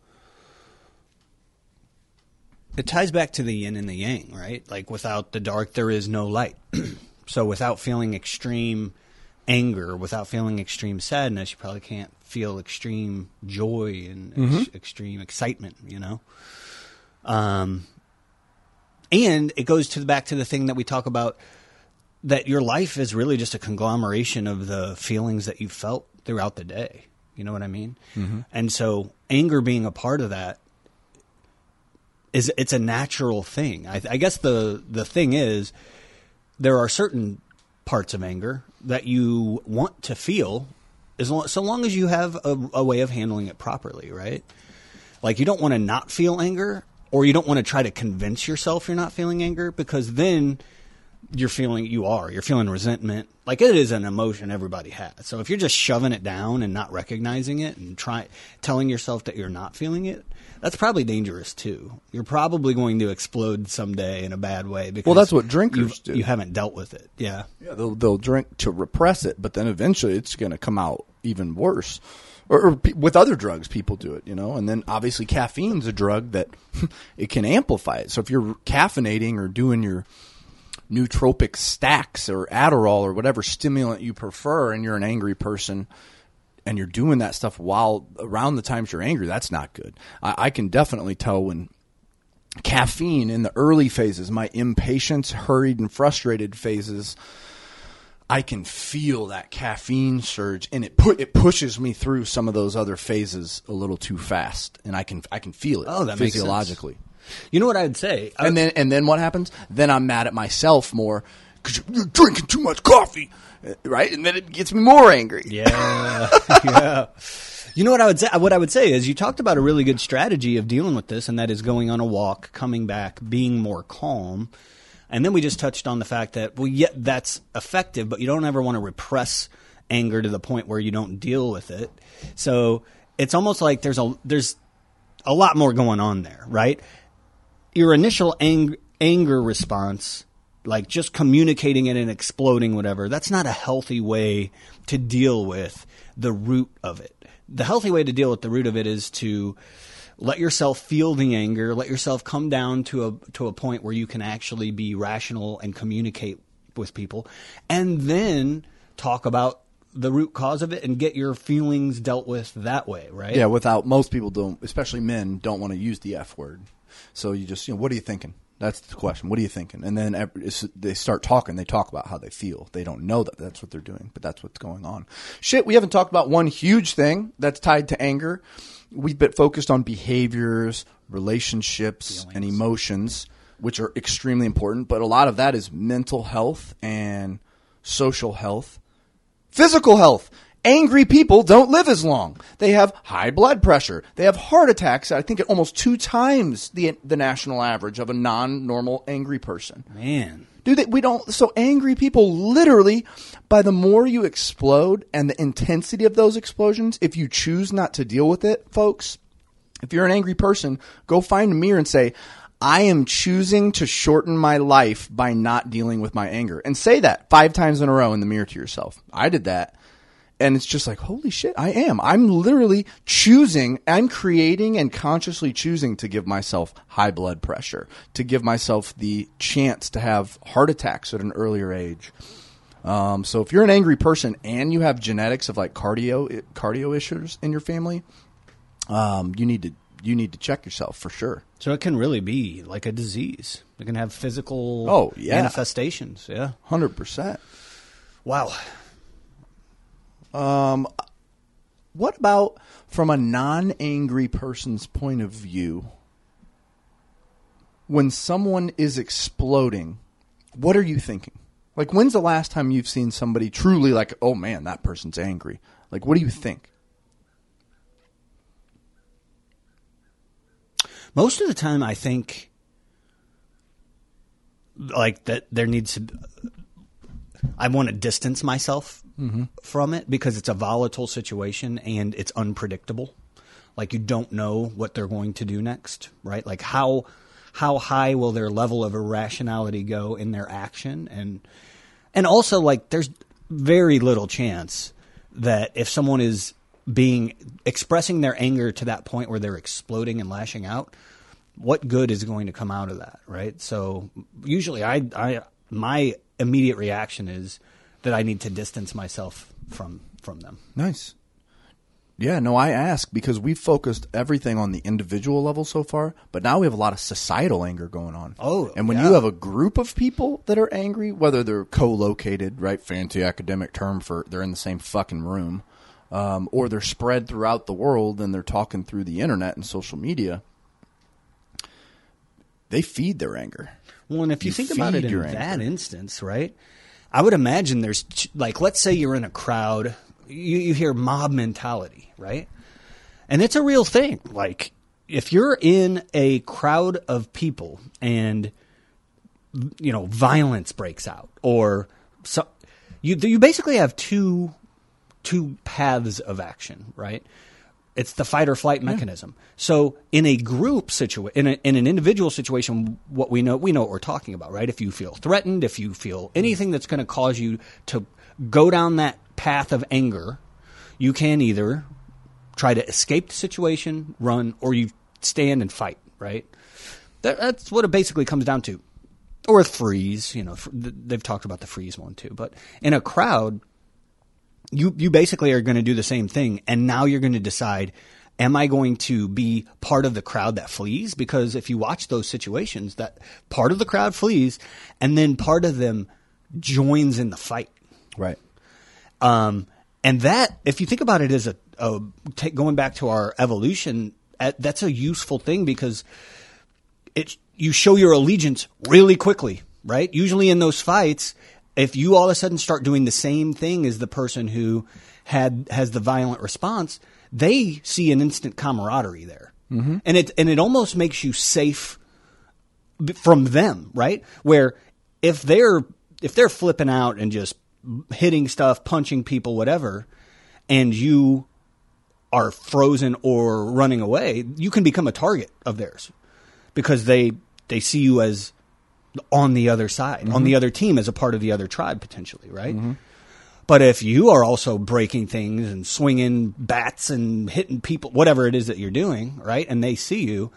it ties back to the yin and the yang, right? Like without the dark, there is no light. So without feeling extreme anger, without feeling extreme sadness, you probably can't feel extreme joy and ex- Mm-hmm. extreme excitement, you know? Um, and it goes to the, back to the thing that we talk about, that your life is really just a conglomeration of the feelings that you felt throughout the day. You know what I mean? Mm-hmm. And so anger being a part of that is it's a natural thing. I, I guess the the thing is there are certain parts of anger that you want to feel as long, so long as you have a, a way of handling it properly, right? Like, you don't want to not feel anger, or you don't want to try to convince yourself you're not feeling anger, because then you're feeling, you are, you're feeling resentment. Like, it is an emotion everybody has. So if you're just shoving it down and not recognizing it and try telling yourself that you're not feeling it, that's probably dangerous too. You're probably going to explode someday in a bad way because well, that's what drinkers you've- do. You haven't dealt with it. Yeah. Yeah, they'll they'll drink to repress it, but then eventually it's going to come out even worse. Or, or pe- with other drugs, people do it, you know. And then obviously caffeine's a drug that it can amplify it. So if you're caffeinating or doing your nootropic stacks or Adderall or whatever stimulant you prefer, and you're an angry person, and you're doing that stuff while around the times you're angry, that's not good. I, I can definitely tell when caffeine in the early phases, my impatience, hurried and frustrated phases, I can feel that caffeine surge, and it put it pushes me through some of those other phases a little too fast, and I can I can feel it Oh, that makes sense. physiologically. You know what I would say? I And then and then what happens? Then I'm mad at myself more because you're drinking too much coffee, right? And then it gets me more angry. Yeah, yeah. You know what I would say? What I would say is you talked about a really good strategy of dealing with this, and that is going on a walk, coming back, being more calm. And then we just touched on the fact that, well, yeah, that's effective, but you don't ever want to repress anger to the point where you don't deal with it. So it's almost like there's a there's a lot more going on there, right? Your initial ang- anger response, like just communicating it and exploding, whatever, that's not a healthy way to deal with the root of it. The healthy way to deal with the root of it is to let yourself feel the anger, let yourself come down to a to a point where you can actually be rational and communicate with people, and then talk about the root cause of it and get your feelings dealt with that way, right? Yeah, without most people don't, especially men, don't want to use the F word. So you just, you know, what are you thinking? That's the question. What are you thinking? And then every, it's, they start talking. They talk about how they feel. They don't know that that's what they're doing, but that's what's going on. Shit, we haven't talked about one huge thing that's tied to anger. We've been focused on behaviors, relationships, Feelings. and emotions, which are extremely important. But a lot of that is mental health and social health. Physical health. Angry people don't live as long. They have high blood pressure. They have heart attacks, I think, at almost two times the the national average of a non-normal angry person. Man. Dude, they, we don't. So angry people, literally, by the more you explode and the intensity of those explosions, if you choose not to deal with it, folks, if you're an angry person, go find a mirror and say, I am choosing to shorten my life by not dealing with my anger. And say that five times in a row in the mirror to yourself. I did that. And it's just like, holy shit, I am. I'm literally choosing, I'm creating and consciously choosing to give myself high blood pressure, to give myself the chance to have heart attacks at an earlier age. Um, so if you're an angry person and you have genetics of like cardio cardio issues in your family, um, you need to you need to check yourself for sure. So it can really be like a disease. It can have physical Oh, yeah. manifestations. Yeah. one hundred percent. Wow. Um, what about from a non-angry person's point of view? When someone is exploding, what are you thinking? Like, when's the last time you've seen somebody truly like, oh man, that person's angry? Like, what do you think? Most of the time, I think like that there needs to. I want to distance myself mm-hmm. from it because it's a volatile situation and it's unpredictable. Like, you don't know what they're going to do next, right? Like, how how high will their level of irrationality go in their action, and and also, like, there's very little chance that if someone is being expressing their anger to that point where they're exploding and lashing out, what good is going to come out of that, right? So usually, I I my immediate reaction is that I need to distance myself from from them. Nice. Yeah, no, I ask because we've focused everything on the individual level so far, but now we have a lot of societal anger going on. Oh, and when yeah. you have a group of people that are angry, whether they're co-located, right, fancy academic term for they're in the same fucking room, um, or they're spread throughout the world and they're talking through the internet and social media, they feed their anger. Well, and if you, You think about it feed in your that anger. instance, right? I would imagine there's, t- like, let's say you're in a crowd, you, you hear mob mentality, right? And it's a real thing. Like, if you're in a crowd of people and, you know, violence breaks out, or so, you you basically have two two paths of action, right? It's the fight or flight mechanism. Yeah. So in a group situation, in, a, in an individual situation, what we know, we know what we're talking about, right? If you feel threatened, if you feel anything that's going to cause you to go down that path of anger, you can either try to escape the situation, run, or you stand and fight, right? That, that's what it basically comes down to. Or freeze, you know, they've talked about the freeze one too. But in a crowd, You you basically are going to do the same thing, and now you're going to decide, am I going to be part of the crowd that flees? Because if you watch those situations, that part of the crowd flees, and then part of them joins in the fight. Right. Um, and that, if you think about it as a, a take, going back to our evolution, that's a useful thing because it you show your allegiance really quickly, right? Usually in those fights, if you all of a sudden start doing the same thing as the person who had has the violent response, they see an instant camaraderie there, mm-hmm. and it and it almost makes you safe from them, right? Where if they're if they're flipping out and just hitting stuff, punching people, whatever, and you are frozen or running away, you can become a target of theirs because they they see you as on the other side, mm-hmm. on the other team as a part of the other tribe potentially, right? Mm-hmm. But if you are also breaking things and swinging bats and hitting people, whatever it is that you're doing, right, and they see you,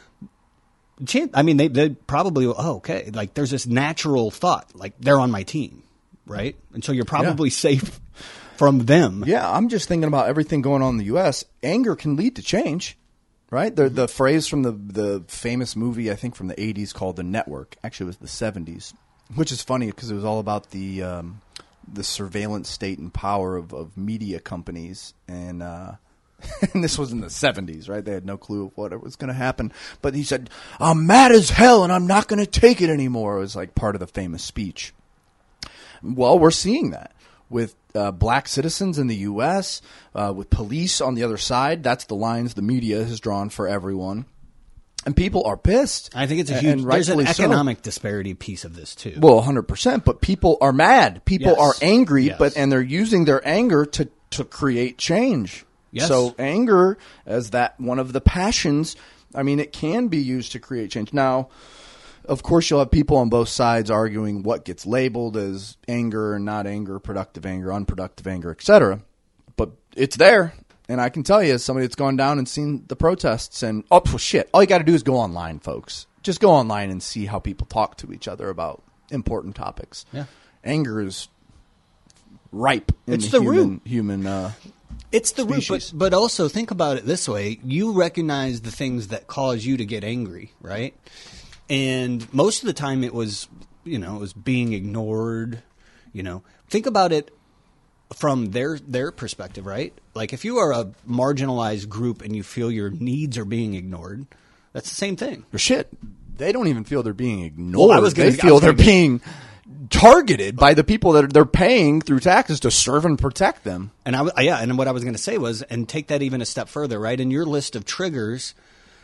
I mean, they they probably, oh, okay, like there's this natural thought, like they're on my team, right? And so you're probably yeah. safe from them. Yeah, I'm just thinking about everything going on in the U S. Anger can lead to change. Right? The the phrase from the the famous movie, I think from the eighties called The Network. Actually, it was the seventies, which is funny because it was all about the um, the surveillance state and power of, of media companies. And uh, and this was in the seventies, right? They had no clue of what was going to happen. But he said, I'm mad as hell and I'm not going to take it anymore. It was like part of the famous speech. Well, we're seeing that with uh, black citizens in the U S, uh, with police on the other side. That's the lines the media has drawn for everyone. And people are pissed. I think it's a huge – there's an economic so. disparity piece of this too. Well, one hundred percent. But people are mad. People yes. are angry, yes. but and they're using their anger to, to create change. Yes. So anger as that one of the passions, I mean, it can be used to create change. Now – of course, you'll have people on both sides arguing what gets labeled as anger and not anger, productive anger, unproductive anger, et cetera. But it's there, and I can tell you, as somebody that's gone down and seen the protests, and oh well, shit, all you got to do is go online, folks. Just go online and see how people talk to each other about important topics. Yeah, anger is ripe in it's the, the human, root. human uh, It's the species. root, but, but also think about it this way: you recognize the things that cause you to get angry, right? And most of the time it was, you know, it was being ignored, you know. Think about it from their their perspective, right? Like if you are a marginalized group and you feel your needs are being ignored, that's the same thing. Or shit, they don't even feel they're being ignored. Well, I was gonna, they feel they're being targeted by the people that they're paying through taxes to serve and protect them. And I yeah, and what I was going to say was, and take that even a step further, right? In your list of triggers,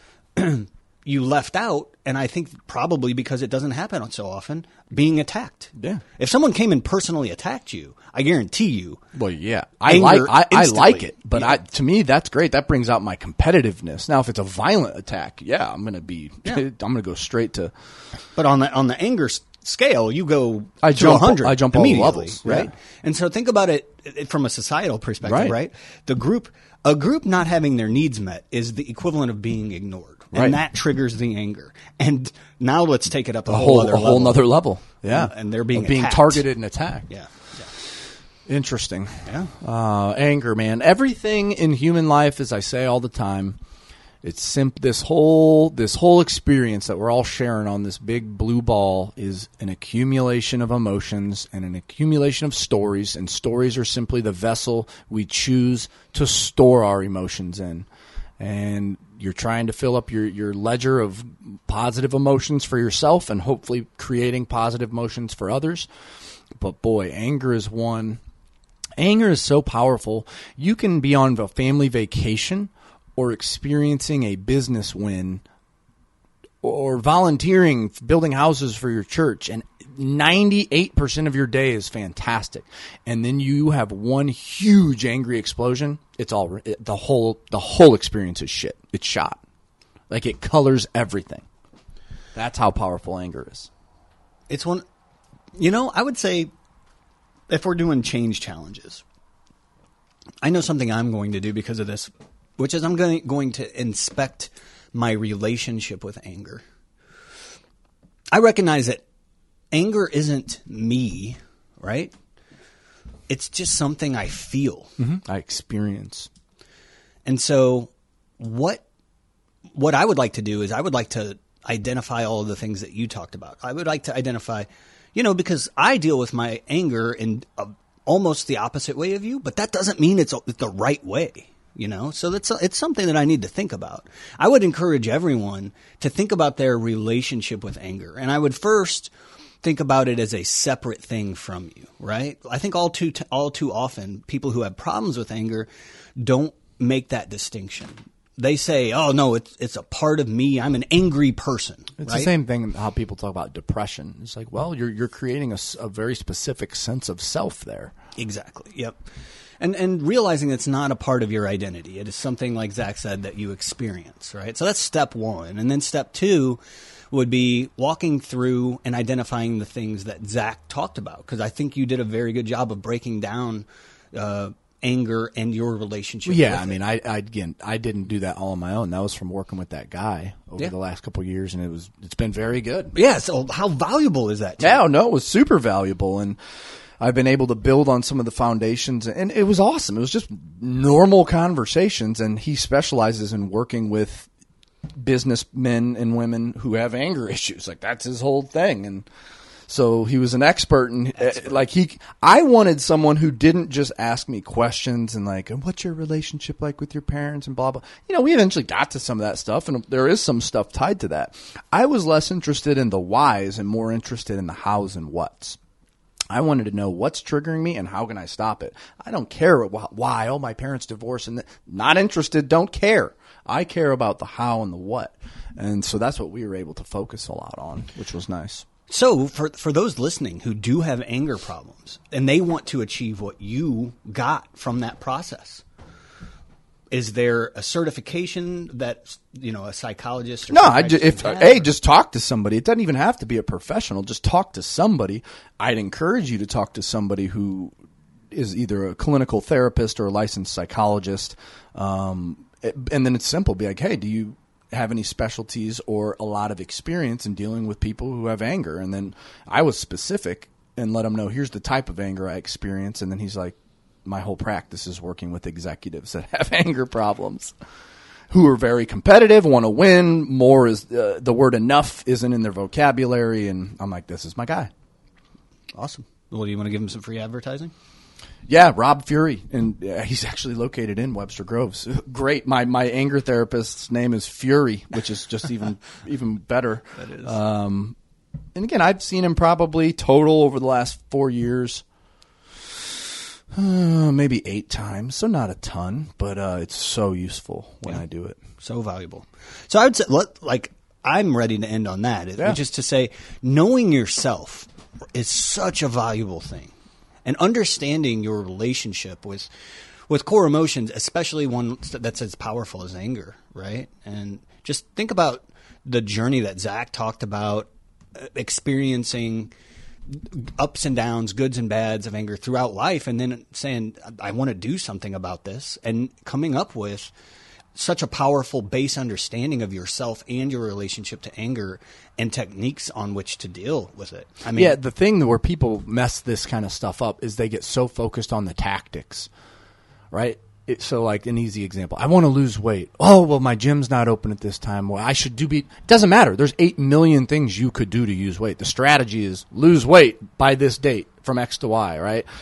you left out, and I think probably because it doesn't happen so often, being attacked. Yeah. If someone came and personally attacked you, I guarantee you. Well, yeah, I like I, I like it, but yeah. I, to me that's great. That brings out my competitiveness. Now, if it's a violent attack, yeah, I'm gonna be. Yeah. I'm gonna go straight to. But on the on the anger scale, you go. I to jump. one hundred I jump all the levels, right? Yeah. And so think about it, it from a societal perspective, right. right? The group, a group not having their needs met is the equivalent of being ignored. And right. that triggers the anger. And now let's take it up a, a whole, whole other a level. whole nother level. Yeah, and, and they're being being attacked. targeted and attacked. Yeah. yeah. Interesting. Yeah. Uh, anger, man. Everything in human life, as I say all the time, it's simp- this whole this whole experience that we're all sharing on this big blue ball is an accumulation of emotions and an accumulation of stories, and stories are simply the vessel we choose to store our emotions in. And you're trying to fill up your, your ledger of positive emotions for yourself and hopefully creating positive emotions for others. But boy, anger is one. Anger is so powerful. You can be on a family vacation or experiencing a business win or volunteering, building houses for your church, and ninety-eight percent of your day is fantastic. And then you have one huge angry explosion. It's all it, the whole the whole experience is shit. It's shot. Like, it colors everything. That's how powerful anger is. It's one, you know, I would say if we're doing change challenges, I know something I'm going to do because of this, which is I'm going going to inspect my relationship with anger. I recognize that anger isn't me, right? It's just something I feel. Mm-hmm. I experience. And so what what I would like to do is I would like to identify all of the things that you talked about. I would like to identify, you know, because I deal with my anger in a, almost the opposite way of you, but that doesn't mean it's the right way. You know, so that's it's something that I need to think about. I would encourage everyone to think about their relationship with anger, and I would first think about it as a separate thing from you. Right? I think all too all too often people who have problems with anger don't make that distinction. They say, "Oh no, it's it's a part of me. I'm an angry person." It's right? the same thing how people talk about depression. It's like, well, you're you're creating a, a very specific sense of self there. Exactly. Yep. And and realizing it's not a part of your identity. It is something, like Zach said, that you experience, right? So that's step one. And then step two would be walking through and identifying the things that Zach talked about, because I think you did a very good job of breaking down uh, anger and your relationship Yeah, with I it. mean, I, I again, I didn't do that all on my own. That was from working with that guy over Yeah. the last couple of years, and it was it's been very good. Yeah, so how valuable is that to Yeah, you? no, it was super valuable, and I've been able to build on some of the foundations, and it was awesome. It was just normal conversations, and he specializes in working with businessmen and women who have anger issues. Like, that's his whole thing, and so he was an expert, and uh, like he, I wanted someone who didn't just ask me questions and like, what's your relationship like with your parents and blah blah. You know, we eventually got to some of that stuff, and there is some stuff tied to that. I was less interested in the whys and more interested in the hows and whats. I wanted to know what's triggering me and how can I stop it. I don't care why. Oh, my parents divorced, and not interested. Don't care. I care about the how and the what, and so that's what we were able to focus a lot on, which was nice. So for for those listening who do have anger problems and they want to achieve what you got from that process, is there a certification that, you know, a psychologist or No, I ju- psychiatrist if can have, hey, or- just talk to somebody. It doesn't even have to be a professional. Just talk to somebody. I'd encourage you to talk to somebody who is either a clinical therapist or a licensed psychologist. Um, it- and then it's simple. Be like, hey, do you have any specialties or a lot of experience in dealing with people who have anger? And then I was specific and let him know, here's the type of anger I experience. And then he's like, my whole practice is working with executives that have anger problems, who are very competitive, want to win. More is uh, the word enough isn't in their vocabulary. And I'm like, this is my guy. Awesome. Well, do you want to give him some free advertising? Yeah, Rob Fury, and uh, he's actually located in Webster Groves. Great. My my anger therapist's name is Fury, which is just even even better. That is. Um, and again, I've seen him probably total over the last four years, uh, maybe eight times. So not a ton, but uh, it's so useful when Yeah. I do it. So valuable. So I would say, let, like, I'm ready to end on that. Yeah. Just to say, knowing yourself is such a valuable thing. And understanding your relationship with with core emotions, especially one that's as powerful as anger, right? And just think about the journey that Zach talked about, uh, experiencing ups and downs, goods and bads of anger throughout life, and then saying, I want to do something about this, and coming up with such a powerful base understanding of yourself and your relationship to anger and techniques on which to deal with it. I mean, Yeah, the thing where people mess this kind of stuff up is they get so focused on the tactics, right? It, so, like an easy example, I want to lose weight. Oh, well, my gym's not open at this time. Well, I should do be. Doesn't matter. There's eight million things you could do to use weight. The strategy is lose weight by this date from X to Y, right?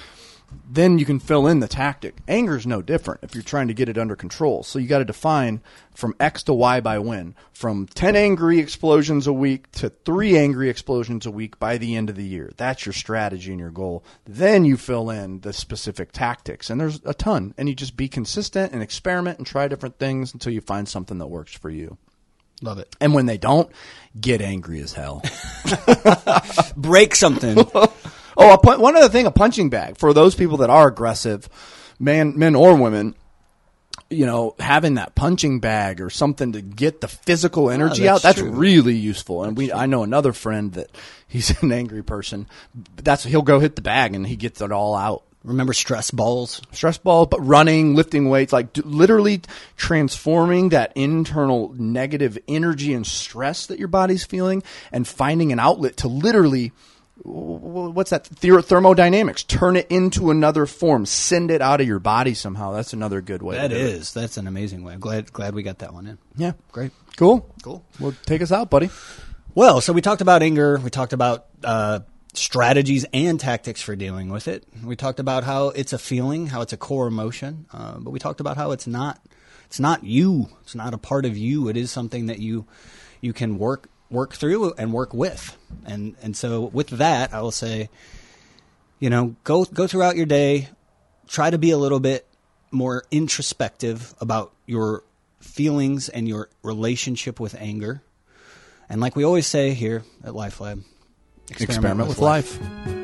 then you can fill in the tactic. Anger is no different if you're trying to get it under control. So you got to define from X to Y by when. From ten angry explosions a week to three angry explosions a week by the end of the year. That's your strategy and your goal. Then you fill in the specific tactics. And there's a ton. And you just be consistent and experiment and try different things until you find something that works for you. Love it. And when they don't, get angry as hell. Break something. Oh, a pun- one other thing, a punching bag. For those people that are aggressive, man, men or women, you know, having that punching bag or something to get the physical energy that's out, that's true. really useful. And That's we, true. I know another friend that he's an angry person. That's he'll go hit the bag and he gets it all out. Remember stress balls? Stress balls, but running, lifting weights, like d- literally transforming that internal negative energy and stress that your body's feeling and finding an outlet to literally, what's that, Ther- thermodynamics, turn it into another form, send it out of your body somehow. That's another good way. That to do it. is. That's an amazing way. I'm glad, glad we got that one in. Yeah. Great. Cool. Cool. Well, take us out, buddy. Well, so we talked about anger. We talked about uh, strategies and tactics for dealing with it. We talked about how it's a feeling, how it's a core emotion. Uh, but we talked about how it's not. It's not you. It's not a part of you. It is something that you you can work work through and work with. And and so with that, I will say, you know, go go throughout your day. Try to be a little bit more introspective about your feelings and your relationship with anger. And like we always say here at LifeLab, Experiment, with life. life.